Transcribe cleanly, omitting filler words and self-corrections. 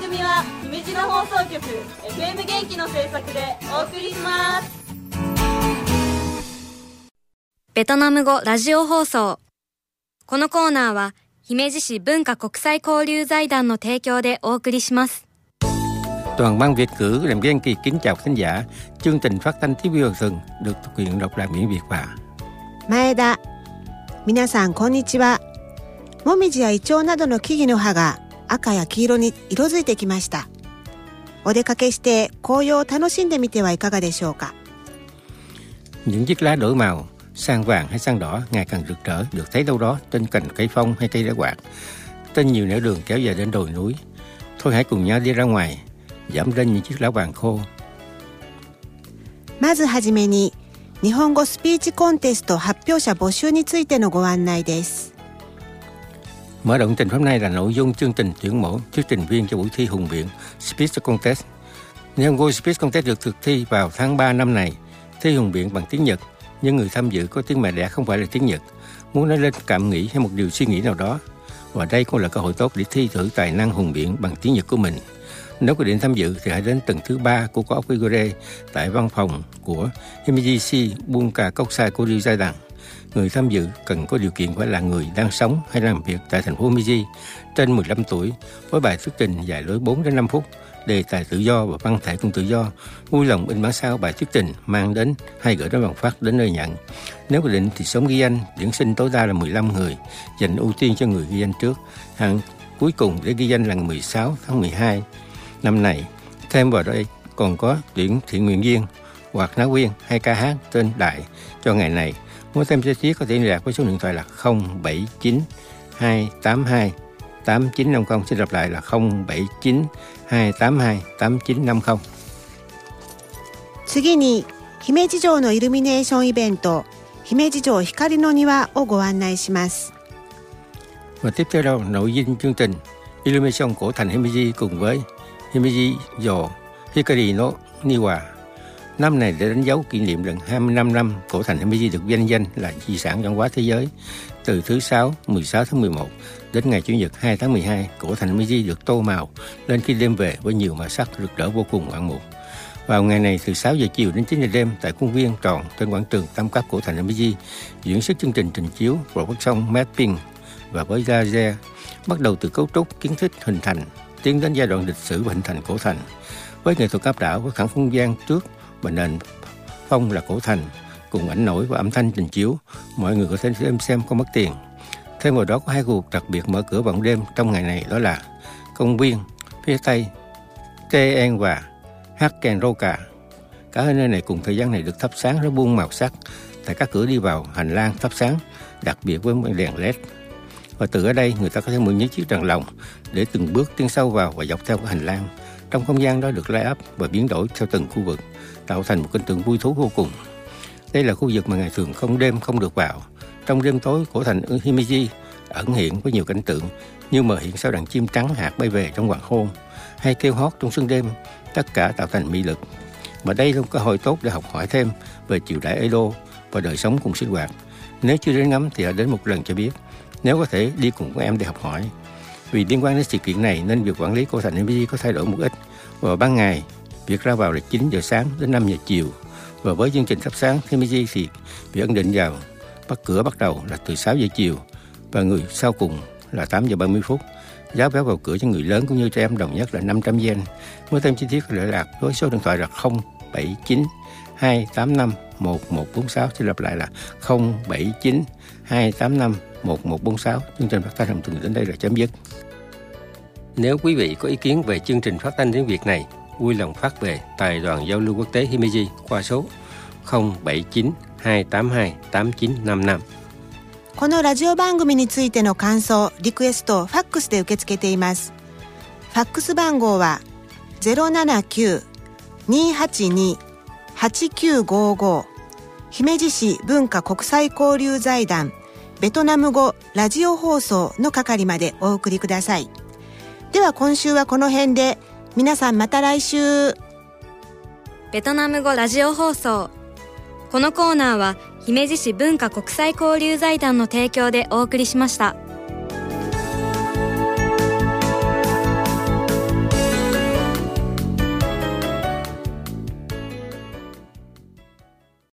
組は姫路の放送局 FM 元気の制作でお送りします。 ベトナム語ラジオ放送。このコーナーは姫路市文化国際交流財団の提供でお送りします。 Toàn ban Việt ngữ làm Giang Kỳ kính chào khán giả. Chương trình phát thanh tiếp viên thường được thực hiện độc đáo miễn Việt và 前田。皆さんこんにちは。もみじやイチョウなどの木々の葉が赤や黄色に色づいてきました。お出かけして紅葉を楽しんでみてはいかがでしょうか。 Những chiếc lá đổi màu, sang vàng hay sang đỏ ngày càng rực rỡ được thấy đâu đó trên cành cây phong hay cây đá quạt, trên nhiều nẻo đường kéo dài đến đồi núi. Thôi hãy cùng nhau đi ra ngoài, dẫm lên những chiếc lá vàng khô. まずはじめに日本語スピーチコンテスト発表者募集についてのご案内です。 Mở đầu trình hôm nay là nội dung chương trình tuyển mộ thuyết trình viên cho buổi thi hùng biện Speech Contest. Nihongo Speech Contest được thực thi vào tháng 3 năm này. Thi hùng biện bằng tiếng Nhật, nhưng người tham dự có tiếng mẹ đẻ không phải là tiếng Nhật, muốn nói lên cảm nghĩ hay một điều suy nghĩ nào đó. Và đây cũng là cơ hội tốt để thi thử tài năng hùng biện bằng tiếng Nhật của mình. Nếu có định tham dự thì hãy đến tầng thứ 3 của Co-op Igore tại văn phòng của Himeji Bunka Kokusai Koryu Zaidan. Người tham dự cần có điều kiện phải là người đang sống hay làm việc tại thành phố Himeji, trên 15 tuổi, với bài thuyết trình dài lối 4 đến 5 phút, đề tài tự do và văn thể cũng tự do. Vui lòng in bản sao bài thuyết trình mang đến hay gửi đến bằng phát đến nơi nhận. Nếu quyết định thì sớm ghi danh, tuyển sinh tối đa là 15 người, dành ưu tiên cho người ghi danh trước. Hạn cuối cùng để ghi danh là ngày 16 tháng 12 năm này. Thêm vào đây còn có tuyển thiện nguyện viên hoặc náo viên hay ca hát tên đại cho ngày này. Muốn thêm chi tiết có thể liên lạc với số điện thoại là 079 282 8950. Xin lặp lại là 079 282 8950. 次に姫路城のイルミネーションイベント姫路城光の庭をご案内します。 Và tiếp theo đó nội dung chương trình Illumination cổ thành Himeji cùng với Himeji Dồ Hikari no Niwa. Năm này để đánh dấu kỷ niệm lần 25 năm cổ thành Himeji được vinh danh là di sản văn hóa thế giới. Từ thứ 16 tháng 11 đến ngày Chủ nhật 2 tháng 12, cổ thành Himeji được tô màu lên khi đêm về với nhiều màu sắc rực rỡ vô cùng ngoạn mục. Vào ngày này từ 6 giờ chiều đến 9 giờ đêm tại khuôn viên tròn trên quảng trường tam cấp cổ thành Himeji diễn xuất chương trình trình chiếu Production Mapping và với laser, bắt đầu từ cấu trúc, kiến thức hình thành, tiến đến giai đoạn lịch sử và hình thành cổ thành. Với nghệ thuật áp đảo với khoảng không gian trước và nền phong là cổ thành, cùng ảnh nổi và âm thanh trình chiếu, mọi người có thể xem không mất tiền. Thêm vào đó có hai khu vực đặc biệt mở cửa vào đêm trong ngày này, đó là công viên phía Tây Tien và Hakenroka. Cả hai nơi này cùng thời gian này được thắp sáng rất buông màu sắc. Tại các cửa đi vào hành lang thắp sáng đặc biệt với đèn LED. Và từ ở đây người ta có thể mượn những chiếc đèn lồng để từng bước tiến sâu vào và dọc theo cái hành lang. Trong không gian đó được lay up và biến đổi theo từng khu vực, tạo thành một cảnh tượng vui thú vô cùng. Đây là khu vực mà ngày thường đêm không được vào. Trong đêm tối, cổ thành Himeji ẩn hiện với nhiều cảnh tượng như mờ hiện sao đàn chim trắng hạt bay về trong hoàng hôn hay kêu hót trong sương đêm, tất cả tạo thành mỹ lực. Và đây là một cơ hội tốt để học hỏi thêm về triều đại Edo và đời sống cùng sinh hoạt. Nếu chưa đến ngắm thì hãy đến một lần cho biết. Nếu có thể đi cùng các em để học hỏi. Vì liên quan đến sự kiện này nên việc quản lý cổ thành Himeji có thay đổi một ít. Vào ban ngày, việc ra vào là 9 giờ sáng đến 5 giờ chiều. Và với chương trình thắp sáng Himeji thì việc ấn định vào cửa bắt đầu là từ 6 giờ chiều và người sau cùng là 8 giờ 30 phút. Giá vé vào cửa cho người lớn cũng như trẻ em đồng nhất là 500 yen. Muốn thêm chi tiết có liên lạc với số điện thoại là 079 285 1146. Xin lặp lại là 079 285 1146. Chương trình phát thanh hồng tuần đến đây là chấm dứt. Nếu quý vị có ý kiến về chương trình phát thanh tiếng Việt này, vui lòng phát về Đài đoàn giao lưu quốc tế Himeji qua số 079 282 8955。 このラジオ番組についての感想、リクエストをファックスで受け付けています。ファックス番号は 079-282-8955 姫路市文化国際交流財団ベトナム語ラジオ放送の係までお送りください。では今週はこの辺で、皆さんまた来週。 ベトナム語ラジオ放送。このコーナーは姫路市文化国際交流財団の提供でお送りしました。